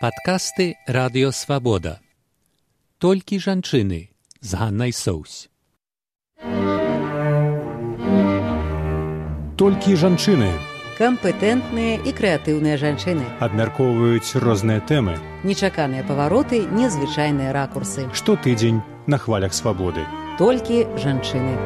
Падкасты Радыё Свабода. Толькі жанчыны з Ганнай Соўсь. Толькі жанчыны. Кампетэнтныя і крэатыўныя жанчыны. Абмяркоўваюць розныя тэмы. Нечаканыя павароты, незвычайныя ракурсы. Штотыдзень на хвалях свабоды. Толькі жанчыны.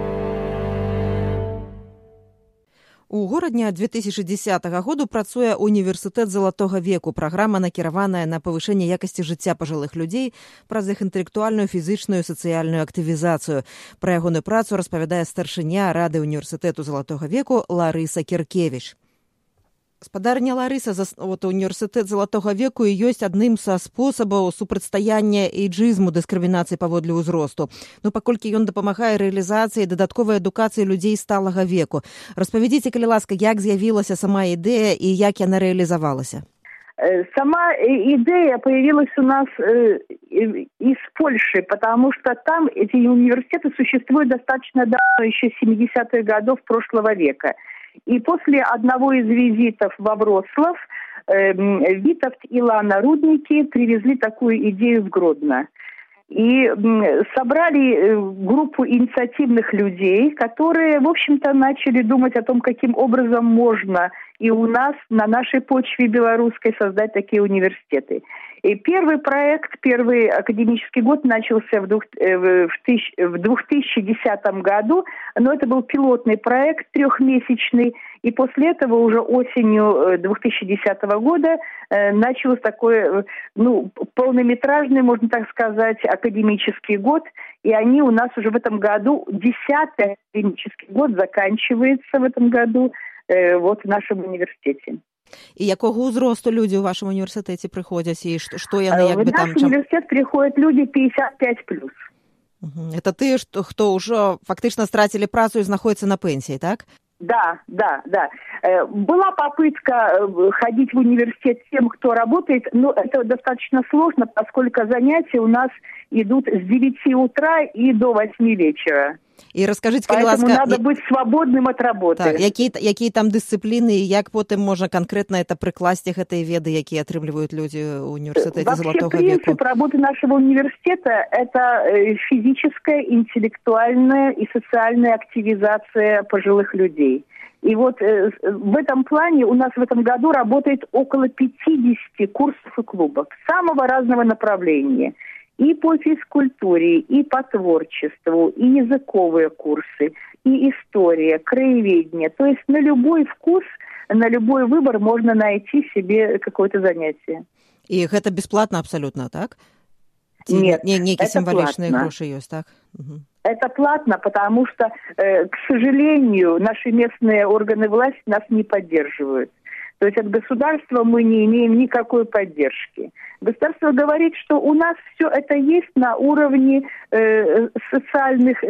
У горадня 2010 году працуе універсітэт залатога веку. Праграма накіраваная на павышэнне якасці жыцця пажылых людзей праз іх інтэлектуальную, фізічную, сацыяльную актывізацыю. Пра ягоную працу распавядае старшыня Рады універсітэту залатога веку Ларыса Кіркевіч. Спадарня Ларыса, універсітэт залатога веку і ёсць адным са спосабаў супрацьстаяння эйджызму, дыскрымінацыі паводле ўзросту. Паколькі ён дапамагае рэалізацыі дадатковай адукацыі людзей сталага веку. Распавядзіце, калі ласка, як з'явілася сама ідэя і як яна рэалізавалася? Сама идея появилась у нас из Польши, потому что там эти университеты существуют достаточно давно, еще 70-х годов прошлого века. И после одного из визитов во Вроцлав Витовт и Лана Рудники привезли такую идею в Гродно. И собрали группу инициативных людей, которые, в общем-то, начали думать о том, каким образом можно и у нас, на нашей почве белорусской, создать такие университеты. И первый проект, первый академический год начался в 2010 году, но это был пилотный проект, трехмесячный, и после этого уже осенью 2010 года начался такой, полнометражный, можно так сказать, академический год, и они у нас уже в этом году, 10-й академический год заканчивается в этом году, в нашем университете. І якого ўзросту людзі ў вашым універсітэце прыходзяць, і што яны в наш университет приходят люди 55+. Это тыя, хто ўжо фактычна страцілі працу і знаходзяцца на пенсіі, так? Да. Была попытка ходить в университет тем, кто работает, но это достаточно сложно, поскольку занятия у нас идут с 9 утра и до 8 вечера. І раскажыце, калі ласка, ласка, надо быць свабодным ад работы. Так, якія там дысцыпліны і як потым можна канкрэтна это прыкласці гэтыя веды, якія атрымліваюць людзі ў універсітэце залатога веку? Вообще принцип работы нашего университета – это физическая, интеллектуальная и социальная активизация пожилых людей. И в этом плане у нас в этом году работает около 50 курсов и клубов самого разного направления. И по физкультуре, и по творчеству, и языковые курсы, и история, краеведение. То есть на любой вкус, на любой выбор можно найти себе какое-то занятие. И это бесплатно абсолютно, так? Нет, некие это символичные платно. гроши есть, так? Угу. Это платно, потому что, к сожалению, наши местные органы власти нас не поддерживают. То есть от государства мы не имеем никакой поддержки. Государство говорит, что у нас все это есть на уровне социальных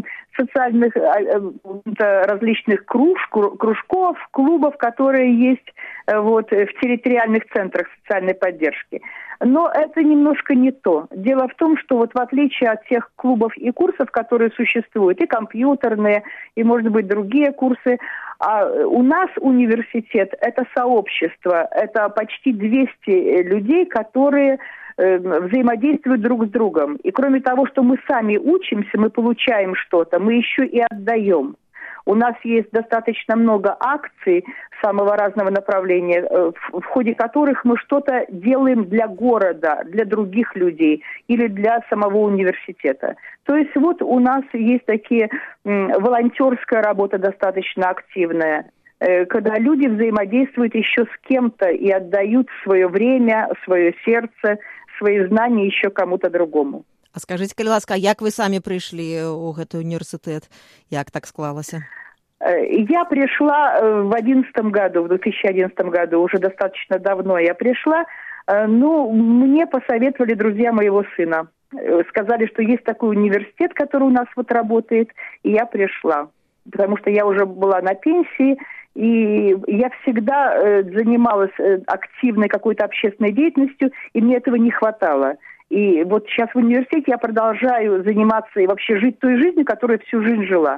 различных кружков, клубов, которые есть в территориальных центрах социальной поддержки. Но это немножко не то. Дело в том, что в отличие от тех клубов и курсов, которые существуют, и компьютерные, и, может быть, другие курсы, у нас университет – это сообщество, это почти 200 людей, которые взаимодействуют друг с другом. И кроме того, что мы сами учимся, мы получаем что-то, мы еще и отдаем. У нас есть достаточно много акций самого разного направления, в ходе которых мы что-то делаем для города, для других людей или для самого университета. То есть у нас есть такие волонтерская работа достаточно активная, когда люди взаимодействуют еще с кем-то и отдают свое время, свое сердце, свои знания еще кому-то другому. А скажите, калі ласка, як вы сами пришли ў гэты университет? Як так склалася? Я пришла в 2011 году, уже достаточно давно я пришла. Мне посоветовали друзья моего сына. Сказали, что есть такой университет, который у нас работает, и я пришла. Потому что я уже была на пенсии, и я всегда занималась активной какой-то общественной деятельностью, и мне этого не хватало. И сейчас в университете я продолжаю заниматься и вообще жить той жизнью, которую всю жизнь жила.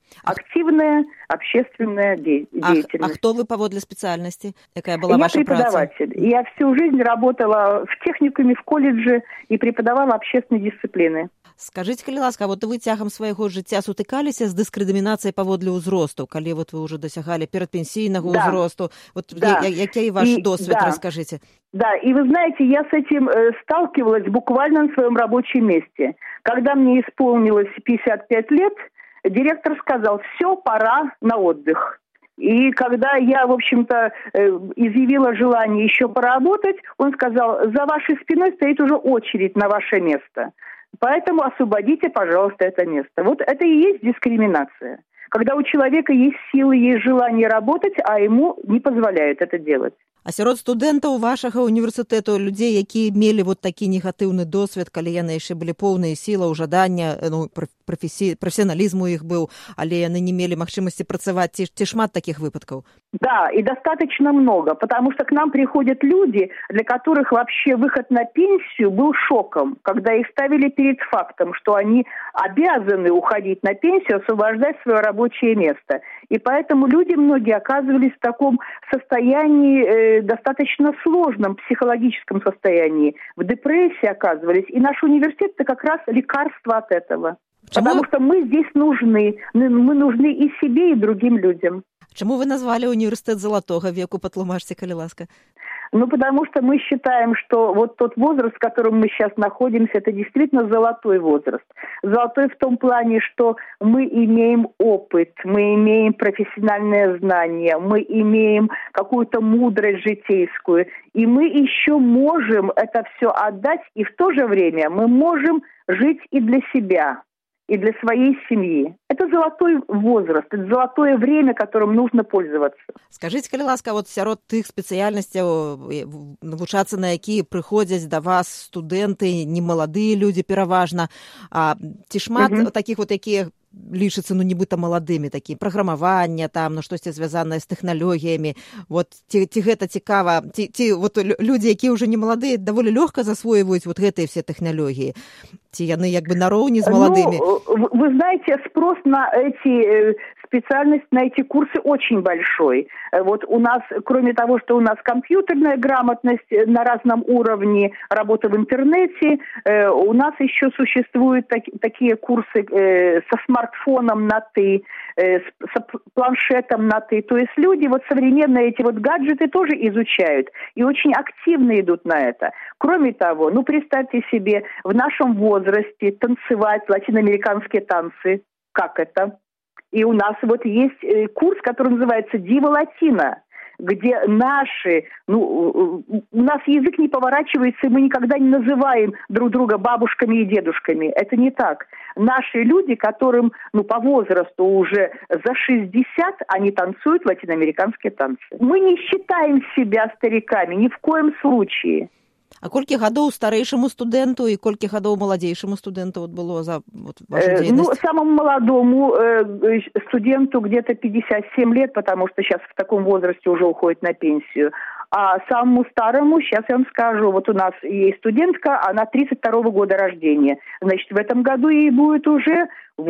Активная общественная деятельность. А хто вы паводле спецыяльнасці? Якая была ваша праца? Я преподаватель. Я всю жизнь работала в техникуме, в колледже и преподавала общественные дисциплины. Скажите, калі ласка, вот вы цягам свайго жыцця сутыкаліся з дыскрымінацыяй паводле ўзросту, калі вот вы уже дасягалі перадпенсійнага ўзросту? Вот який ваш досвід, расскажите? Да, и вы знаете, я с этим сталкивалась буквально на своем рабочем месте. Когда мне исполнилось 55 лет, директор сказал: все, пора на отдых. И когда я, в общем-то, изъявила желание еще поработать, он сказал: за вашей спиной стоит уже очередь на ваше место. Поэтому освободите, пожалуйста, это место. Вот это и есть дискриминация. Когда у человека есть силы, есть желание работать, а ему не позволяют это делать. А сярод студэнтаў вашага універсітэту людзей, якія мелі вот такі негатыўны досвед, калі яны яшчэ былі поўныя сілаў, жадання, прафесіяналізм у іх быў, але яны не мелі магчымасці працаваць, ці шмат такіх выпадкаў? Да, и достаточно много, потому что к нам приходят люди, для которых вообще выход на пенсию был шоком, когда их ставили перед фактом, что они обязаны уходить на пенсию, освобождать свое рабочее место. И поэтому люди многие оказывались в таком состоянии, достаточно сложном психологическом состоянии, в депрессии оказывались. И наш университет – это как раз лекарство от этого. Потому что мы здесь нужны. Мы нужны и себе, и другим людям. Чему вы назвали университет золотого веку, патлумажьте, калі ласка? Ну, потому что мы считаем, что вот тот возраст, в котором мы сейчас находимся, это действительно золотой возраст. Золотой в том плане, что мы имеем опыт, мы имеем профессиональное знание, мы имеем какую-то мудрость житейскую, и мы еще можем это все отдать, и в то же время мы можем жить и для себя, и для своей семьи. Это золотой возраст, это золотое время, которым нужно пользоваться. Скажите, калі ласка, вот сярод тых спецыяльнасцяў, навучацца на якія прыходзяць да вас студэнты, немаладыя людзі пераважна, ці шмат такіх вот, якія лічацца, нібыта маладымі, такія праграмавання, там, штосьці звязанае з тэхналогіямі, вот, ці гэта цікава, ці вот людзі, якія ўжо не маладыя, даволі лёгка засвойваюць вот гэтыя все тэхналогіі, ці яны як бы нароўні з маладымі? Ну, вы знаете, спрос на эти специальности, на эти курсы очень большой. Вот у нас, кроме того, что у нас компьютерная грамотность на разном уровне, работа в интернете, у нас еще существуют такие курсы со смартфоном на «ты», с планшетом на «ты». То есть люди вот современные эти вот гаджеты тоже изучают и очень активно идут на это. Кроме того, ну представьте себе, в нашем возрасте танцевать латиноамериканские танцы. Как это? И у нас вот есть курс, который называется «Дива Латина», где наши, у нас язык не поворачивается, и мы никогда не называем друг друга бабушками и дедушками. Это не так. Наши люди, которым, по возрасту уже за 60, они танцуют латиноамериканские танцы. Мы не считаем себя стариками ни в коем случае. А колькі гадоў старэйшаму студэнту і колькі гадоў маладзейшаму студэнту вот было за вашу дзейнасць? Самому молодому студенту где-то 57 лет, потому что сейчас в таком возрасте уже уходит на пенсию. А самому старому, сейчас я вам скажу, вот у нас есть студентка, она 32-го года рождения. Значит, в этом году ей будет уже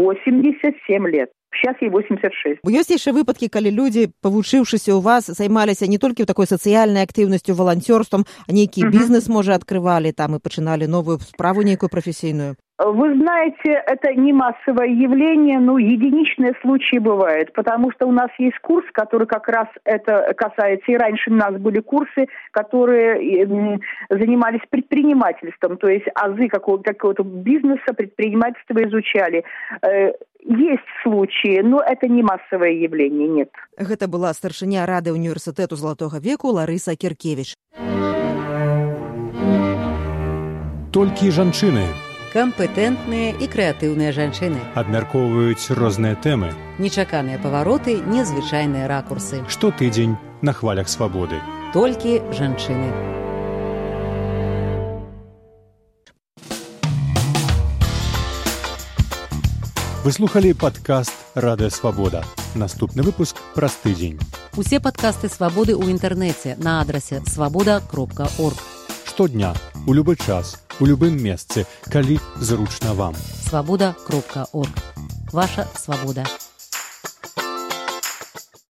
87 лет. Сейчас ей 86. Ёсць яшчэ выпадкі, калі людзі, павучыўшыся ў вас, займаліся не толькі такой сацыяльнай актыўнасцю, валанцёрствам, а нейкі бізнес, можа, адкрывалі там і пачыналі новую справу нейкую прафесійную? Вы знаете, это не массовое явление, единичные случаи бывают, потому что у нас есть курс, который как раз это касается, и раньше у нас были курсы, которые занимались предпринимательством, то есть азы какого-то бизнеса, предпринимательства изучали. Есть случаи, но это не массовое явление, нет. Гэта была старшыня рады універсітэту Залатога веку Ларыса Кіркевіч. Толькі жанчыны. Кампетэнтныя і крэатыўныя жанчыны. Абмяркоўваюць розныя тэмы. Нечаканыя павароты, незвычайныя ракурсы. Штотыдзень на хвалях свабоды. Толькі жанчыны. Вы слухали падкаст «Радыё Свабода». Наступны выпуск праз тыдзень. Усе падкасты «Свабоды» ў інтэрнэце на адрасе свабода.орг. Штодня, у любы час, у любым месцы, калі зручна вам. Свабода.орг. Ваша свабода.